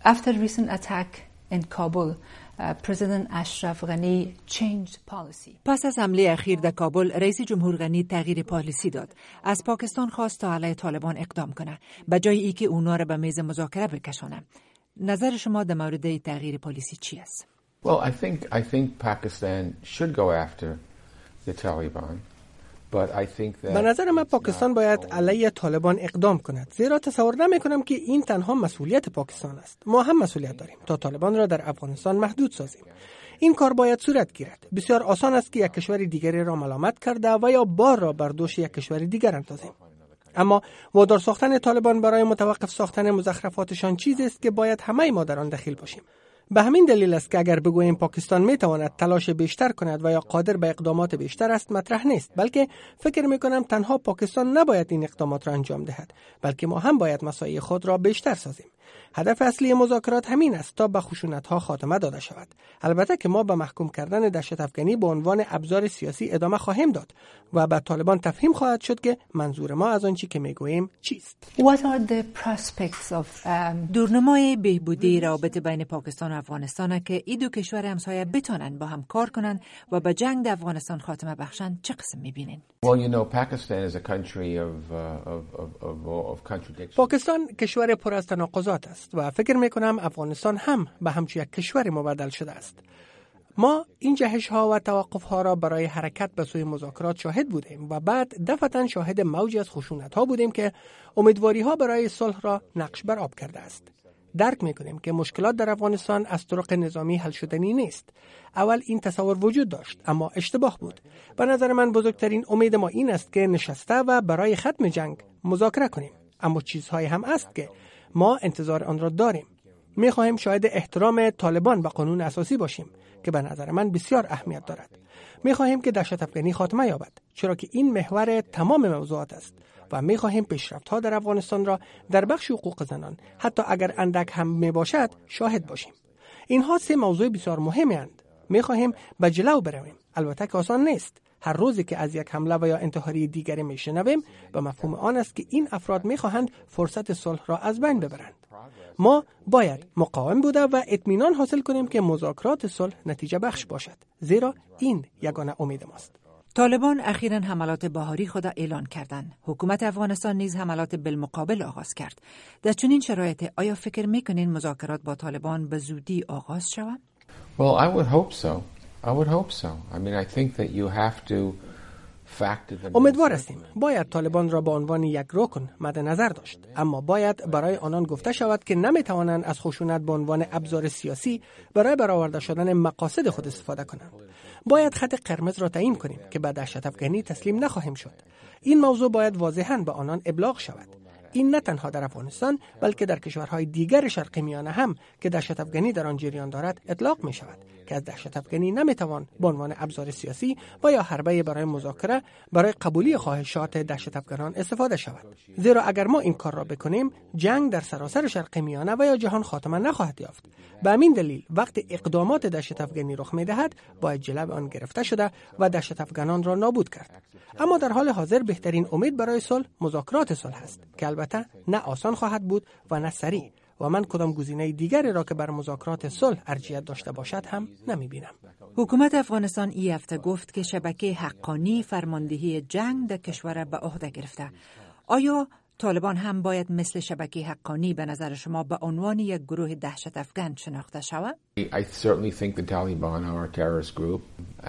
After recent attack in Kabul, President Ashraf Ghani changed policy. پس از حمله اخیر در کابل، رئیس جمهور غنی تغییر پالیسی داد. از پاکستان خواست تا علیه طالبان اقدام کنه، به جای ای که اونا را به میز مذاکره بکشانه. نظر شما در مورد تغییر پالیسی چی است؟ Well, I think Pakistan should go after the Taliban. به نظر من پاکستان باید علیه طالبان اقدام کند، زیرا تصور نمی کنم که این تنها مسئولیت پاکستان است. ما هم مسئولیت داریم تا طالبان را در افغانستان محدود سازیم. این کار باید صورت گیرد. بسیار آسان است که یک کشور دیگری را ملامت کرده و یا بار را بر دوش یک کشور دیگر اندازیم. اما وادار ساختن طالبان برای متوقف ساختن مزخرفاتشان چیزی است که باید همه ما در آن دخیل باشیم. به همین دلیل است که اگر بگوییم پاکستان میتواند تلاش بیشتر کند و یا قادر به اقدامات بیشتر است مطرح نیست، بلکه فکر میکنم تنها پاکستان نباید این اقدامات را انجام دهد، بلکه ما هم باید مساعی خود را بیشتر سازیم. هدف اصلی مذاکرات همین است تا به خشونت‌ها خاتمه داده شود. البته که ما به محکوم کردن دهشت افکنی به عنوان ابزار سیاسی ادامه خواهیم داد و به طالبان تفهیم خواهد شد که منظور ما از آنچه که میگوییم چیست. What are the prospects of دورنمای بهبودی رابطه بین پاکستان و افغانستان که این دو کشور همسایه بتونن با هم کار کنن و به جنگ در افغانستان خاتمه بخشن چه قسم میبینین؟ Well, you know, Pakistan is a country of contradictions. پاکستان کشور پر از تناقضات است و فکر میکنم افغانستان هم به همچون یک کشور مبدل شده است. ما این جهش ها و توقف ها را برای حرکت به سوی مذاکرات شاهد بودیم و بعد دفعتاً شاهد موجی از خشونت ها بودیم که امیدواری ها برای صلح را نقش بر آب کرده است. درک میکنیم که مشکلات در افغانستان از طرق نظامی حل شدنی نیست. اول این تصور وجود داشت اما اشتباه بود. به نظر من بزرگترین امید ما این است که نشسته و برای ختم جنگ مذاکره کنیم. اما چیزهایی هم است که ما انتظار آن را داریم. میخواهیم شاهد احترام طالبان به قانون اساسی باشیم که به نظر من بسیار اهمیت دارد. میخواهیم که دهشت افکنی خاتمه یابد، چرا که این محور تمام موضوعات است و میخواهیم پیشرفت‌ها در افغانستان را در بخش حقوق زنان حتی اگر اندک هم میباشد شاهد باشیم. اینها سه موضوع بسیار مهمی اند. میخواهیم به جلو برویم. البته که آسان نیست. هر روزی که از یک حمله و یا انتحاری دیگری میشنویم به مفهوم آن است که این افراد میخواهند فرصت صلح را از بین ببرند. ما باید مقاوم بوده و اطمینان حاصل کنیم که مذاکرات صلح نتیجه بخش باشد، زیرا این یگانه امید ماست. طالبان اخیراً حملات بهاری خود اعلان کردند. حکومت افغانستان نیز حملات بالمقابل آغاز کرد. در چنین شرایط آیا فکر میکنین مذاکرات با طالبان به زودی آغاز شود؟ Well, I would hope so. I mean, I think that you have to factor them. امیدوار هستیم. باید طالبان را به عنوان یک رکن مد نظر داشت، اما باید برای آنان گفته شود که نمیتوانند از خشونت به عنوان ابزار سیاسی برای برآورده شدن مقاصد خود استفاده کنند. باید خط قرمز را تعیین کنیم که به دهشت افکنی تسلیم نخواهیم شد. این موضوع باید واضحاً به آنان ابلاغ شود. این نه تنها در افغانستان بلکه در کشورهای دیگر شرق میانه هم که دهشت افکنی در آن جریان دارد اطلاق می شود که از دهشت افکنی نمیتوان به عنوان ابزار سیاسی و یا حربه برای مذاکره برای قبولی خواهشات دهشت افکنان استفاده شود. زیرا اگر ما این کار را بکنیم جنگ در سراسر شرق میانه و یا جهان خاتمه نخواهد یافت. به همین دلیل وقتی اقدامات دهشت افکنی رخ می‌دهد باید جلو آن گرفته شده و دهشت افکنان را نابود کرد. اما در حال حاضر بهترین امید برای صلح مذاکرات صلح است که البته نه آسان خواهد بود و نه سریع و من کدام گزینه دیگری را که بر مذاکرات صلح ارجحیت داشته باشد هم نمی‌بینم. حکومت افغانستان این هفته گفت که شبکه حقانی فرماندهی جنگ در کشور به عهده گرفته. آیا طالبان هم باید مثل شبکه حقانی به نظر شما به عنوان یک گروه دهشت افکن شناخته شود؟ I certainly think the Taliban are a terrorist group.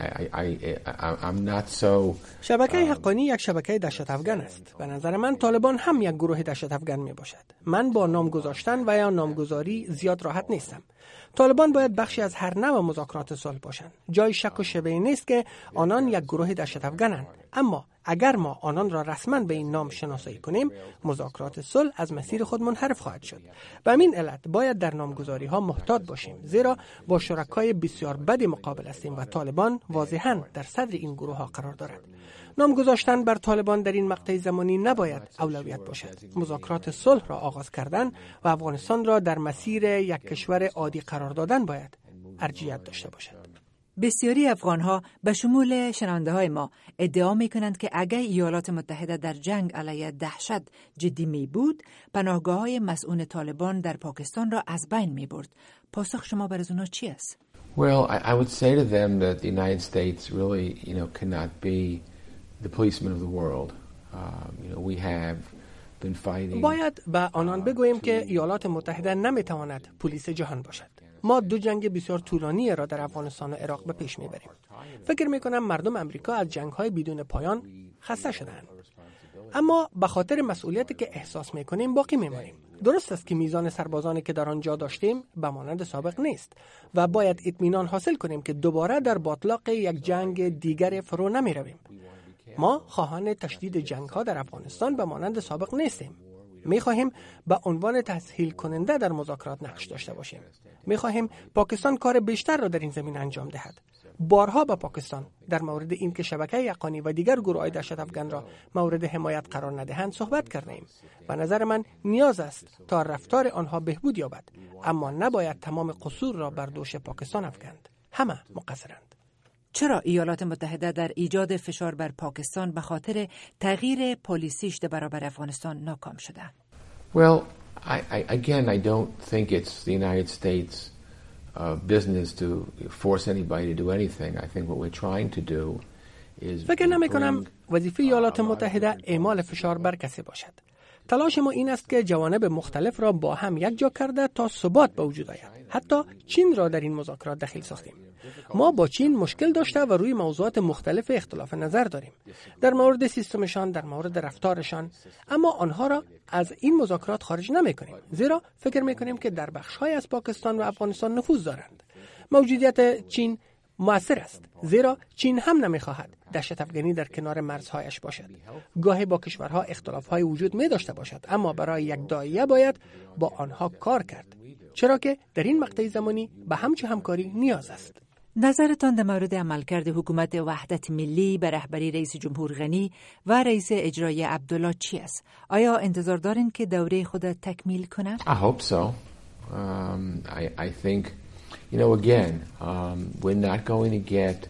I'm not so. شبکه حقانی یک شبکه دهشت افکن است. به نظر من طالبان هم یک گروه دهشت افکن می باشد. من با نام گذاشتن و یا نامگذاری زیاد راحت نیستم. طالبان باید بخشی از هر نوع مذاکرات صلح باشند. جای شک و شبهه نیست که آنان یک گروه دهشت افکنند. اما اگر ما آنان را رسما به این نام شناسایی کنیم مذاکرات صلح از مسیر خود منحرف خواهد شد. به همین علت باید در نامگذاری ها محتاط باشیم، زیرا با شرکای بسیار بدی مقابل هستیم و طالبان واضحاً در صدر این گروه ها قرار دارد. نام گذاشتن بر طالبان در این مقطع زمانی نباید اولویت باشد. مذاکرات صلح را آغاز کردن و افغانستان را در مسیر یک کشور عادی قرار دادن باید ارجحیت داشته باشد. بسیاری افغانها به شمول شنونده های ما ادعا می کنند که اگر ایالات متحده در جنگ علیه دهشت جدی می بود، پناهگاه های مسئول طالبان در پاکستان را از بین می برد. پاسخ شما بر از اونا چی است؟ Well, I would say to them that the United States really, cannot be the policeman of the world. We have been fighting. باید به آنان بگوییم که ایالات متحده نمیتواند پلیس جهان باشد. ما 2 جنگ بسیار طولانی را در افغانستان و عراق به پیش میبریم. فکر میکنم مردم امریکا از جنگ‌های بدون پایان خسته شدند. اما به خاطر مسئولیتی که احساس میکنیم باقی میمانیم. درست است که میزان سربازانی که در آنجا داشتیم به مانند سابق نیست و باید اطمینان حاصل کنیم که دوباره در باطلاق یک جنگ دیگر فرو نمیرویم. ما خواهان تشدید جنگ‌ها در افغانستان به مانند سابق نیستیم. می‌خواهیم به عنوان تسهیل کننده در مذاکرات نقش داشته باشیم. می‌خواهیم پاکستان کار بیشتر را در این زمین انجام دهد. بارها با پاکستان در مورد این که شبکه یقانی و دیگر گروه‌های دهشت افغان را مورد حمایت قرار ندهند صحبت کردیم. به نظر من نیاز است تا رفتار آنها بهبود یابد، اما نباید تمام قصور را بر دوش پاکستان افکند. همه مقصرند. چرا ایالات متحده در ایجاد فشار بر پاکستان به خاطر تغییر پالیسیش در برابر افغانستان ناکام شده؟ Well, I don't think it's the United States business to force anybody to do anything. I think what we're trying to do is فکر نمی‌کنم وظیفه ایالات متحده اعمال فشار بر کسی باشد. تلاش ما این است که جوانب مختلف را با هم یک جا کرده تا ثبات به وجود آید. حتی چین را در این مذاکرات دخیل ساختیم. ما با چین مشکل داشته و روی موضوعات مختلف اختلاف نظر داریم. در مورد سیستمشان، در مورد رفتارشان، اما آنها را از این مذاکرات خارج نمی‌کنیم. زیرا فکر می‌کنیم که در بخش‌های از پاکستان و افغانستان نفوذ دارند. موجودیت چین مؤثر است، زیرا چین هم نمی‌خواهد دهشت افغانی در کنار مرزهایش باشد. گاهی با کشورها اختلاف‌های وجود می‌داشته باشد، اما برای یک داعیه باید با آنها کار کرد، چرا که در این مقطع زمانی به همچو همکاری نیاز است. نظرتان در مورد عملکرد حکومت وحدت ملی به رهبری رئیس جمهور غنی و رئیس اجرایی عبدالله چی است؟ آیا انتظار دارین که دوره خود تکمیل کنه؟ I hope so. I think, again, we're not going to get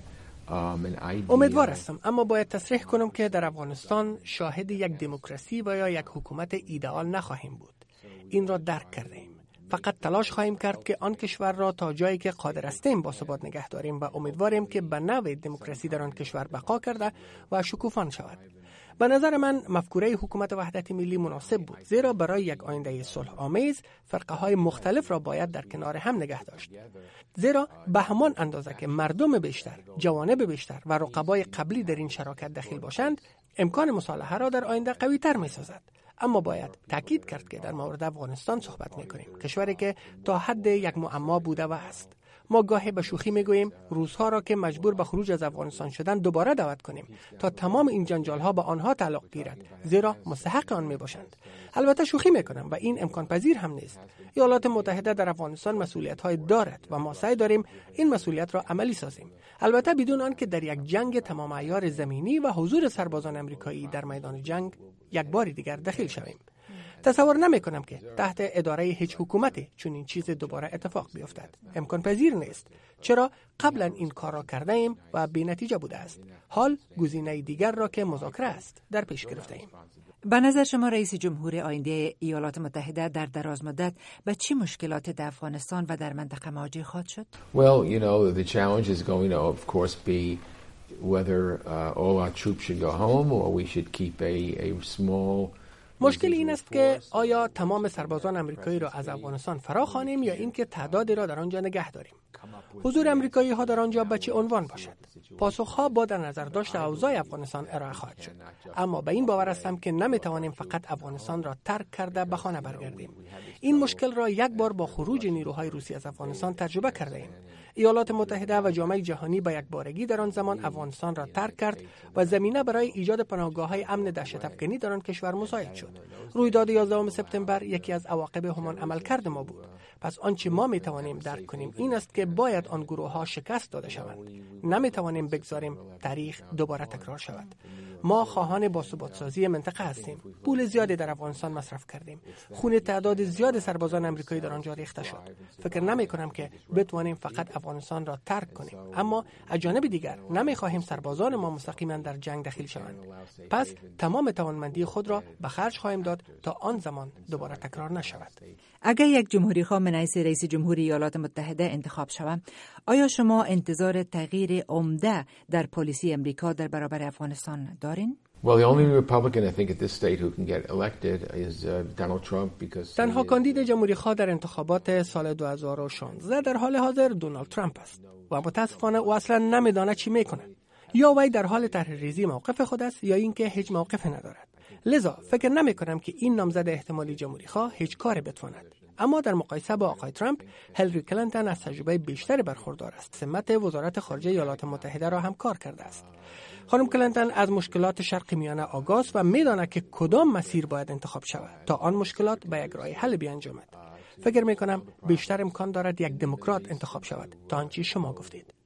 an idea. امیدوار هستم، اما باید تصریح کنم که در افغانستان شاهد یک دموکراسی و یا یک حکومت ایدئال نخواهیم بود. این را درک کردیم. فقط تلاش خواهیم کرد که آن کشور را تا جایی که قادر هستیم با ثبات نگه داریم و امیدواریم که به نوع دموکراسی در آن کشور بقا کرده و شکوفان شود. به نظر من مفکوره حکومت وحدت ملی مناسب بود، زیرا برای یک آینده صلح آمیز فرقه های مختلف را باید در کنار هم نگه داشت. زیرا به همان اندازه که مردم بیشتر، جوانب بیشتر و رقبای قبلی در این شراکت دخیل باشند، امکان مصالحه را در آینده قوی تر می سازد. اما باید تاکید کرد که در مورد افغانستان صحبت می‌کنیم، کشوری که تا حد یک معما بوده و است. ما گاهی به شوخی میگوییم روس‌ها را که مجبور به خروج از افغانستان شدند دوباره دعوت کنیم تا تمام این جنجال‌ها به آنها تعلق گیرد، زیرا مستحق آن میباشند. البته شوخی میکنم و این امکان پذیر هم نیست. ایالات متحده در افغانستان مسئولیت‌های دارد و ما سعی داریم این مسئولیت را عملی سازیم، البته بدون آنکه در یک جنگ تمام عیار زمینی و حضور سربازان آمریکایی در میدان جنگ یک بار دیگر دخیل شویم. تصور نمی کنم که تحت اداره هیچ حکومتی چون این چیز دوباره اتفاق بیفتد. امکان پذیر نیست، چرا قبلا این کار را کرده ایم و بی نتیجه بوده است. حال گزینه دیگر را که مذاکره است در پیش گرفته ایم. به نظر شما رئیس جمهور آینده ایالات متحده در دراز مدت به چه مشکلات در افغانستان و در منطقه مواجه خواهد شد؟ Well, the challenge is going to, of course, be whether all our troops should go home or we should keep a small. مشکل این است که آیا تمام سربازان آمریکایی را از افغانستان فراخوانیم یا اینکه تعدادی را در آنجا نگه داریم. حضور آمریکایی ها در آنجا به چه عنوان باشد؟ پاسخها با در نظر داشت اوضاع افغانستان ارائه خواهد شد. اما به این باور هستم که نمیتوانیم فقط افغانستان را ترک کرده به خانه برگردیم. این مشکل را یک بار با خروج نیروهای روسی از افغانستان تجربه کرده ایم. ایالات متحده و جامعه جهانی به یک بارگی در آن زمان افغانستان را ترک کرد و زمینه برای ایجاد پناهگاه‌های امن دهشت افغانی در آن کشور مساعد شد. رویداد 11 سپتامبر یکی از عواقب همان عملکرد ما بود. پس آنچه ما میتوانیم درک کنیم این است که باید آن گروه‌ها شکست داده شوند. نمیتوانیم بگذاریم تاریخ دوباره تکرار شود. ما خواهان باثبات‌سازی منطقه هستیم. پول زیادی در افغانستان مصرف کردیم. خون تعداد زیاد سربازان آمریکایی در آنجا ریخته شد. فکر نمی‌کنم که بتوانیم فقط افغانستان را ترک کنیم. اما از جانب دیگر نمی‌خواهیم سربازان ما مستقیما در جنگ دخیل شوند. پس تمام توانمندی خود را به خرج خواهیم داد تا آن زمان دوباره تکرار نشود. اگر یک جمهوری خواه من حیث رئیس جمهوری ایالات متحده انتخاب شود، آیا شما انتظار تغییر عمده در پالیسی امریکا در برابر افغانستان دارین؟ Well, the only Republican I think at this state who can get elected is Donald Trump because تنها کاندید جمهوری خواه در انتخابات سال 2016 در حال حاضر دونالد ترامپ است و متاسفانه او اصلا نمیداند چی میکنه. یا وی در حال طرح‌ریزی موقف خود است یا اینکه هیچ موقف ندارد. لذا فکر نمی کنم که این نامزد احتمالی جمهوری خواه هیچ کاری بتواند. اما در مقایسه با آقای ترامپ، هیلاری کلینتون از تجربه بیشتری برخوردار است. سمت وزارت خارجه ایالات متحده را هم کار کرده است. خانم کلینتون از مشکلات شرق میانه آگاه و می‌داند که کدام مسیر باید انتخاب شود تا آن مشکلات به یک راه حل بیانجامد. فکر می کنم بیشتر امکان دارد یک دموکرات انتخاب شود تا آنچه شما گفتید.